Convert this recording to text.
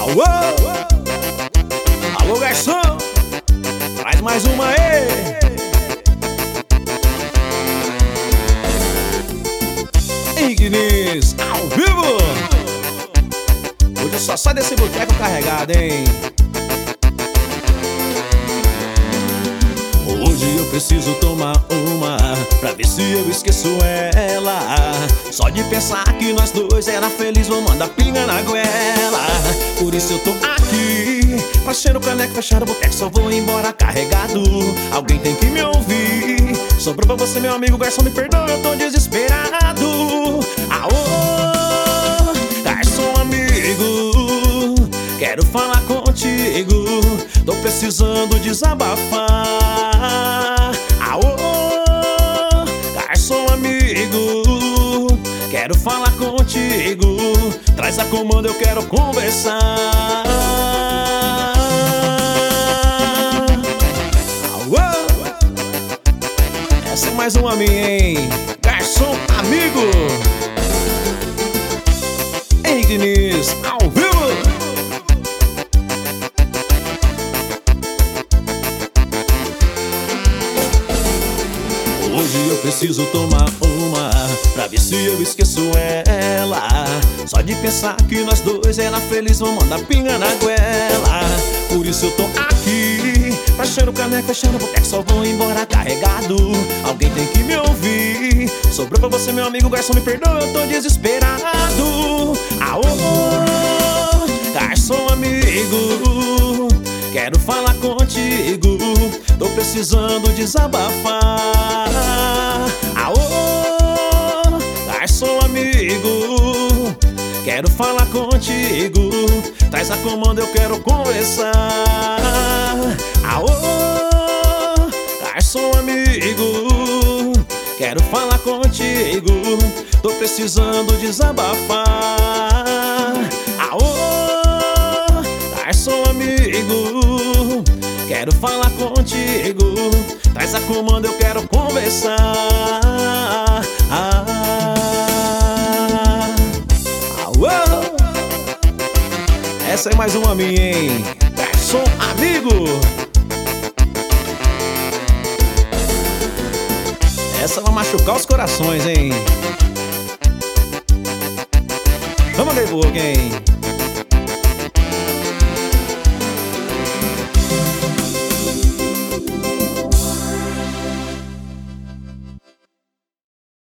Alô, alô garçom, traz mais uma aí. Ignis, ao vivo. Hoje eu só sai desse boteco carregado, hein? Hoje eu preciso tomar uma pra ver se eu esqueço ela. Só de pensar que nós dois era feliz, vou mandar pinga na goela. Por isso eu tô aqui, baixando o caneco, fechando o boteco, só vou embora carregado. Alguém tem que me ouvir. Sobrou pra você, meu amigo, garçom, me perdoa, eu tô desesperado. Aô, garçom amigo, quero falar contigo, tô precisando desabafar. Aô, garçom amigo, quero falar contigo, traz a comanda, eu quero conversar. Aô, essa é mais uma minha, hein? Garçom amigo, Ignis, ao vivo. Hoje eu preciso tomar uma pra ver se eu esqueço ela. Só de pensar que nós dois era feliz, vou mandar pinga na goela. Por isso eu tô aqui, baixando o caneco, fechando o boteco, só vou embora carregado. Alguém tem que me ouvir. Sobrou pra você, meu amigo, garçom, me perdoa, eu tô desesperado. Aô, garçom amigo, quero falar contigo, tô precisando desabafar. Aô, garçom amigo, quero falar contigo, traz a comanda, eu quero conversar. Aô, garçom amigo, quero falar contigo, tô precisando desabafar. Aô, garçom amigo, quero falar contigo, traz a comanda, eu quero conversar. Aô, essa é mais uma minha, hein? Garçom amigo, essa vai machucar os corações, hein? Vamos de boca, hein?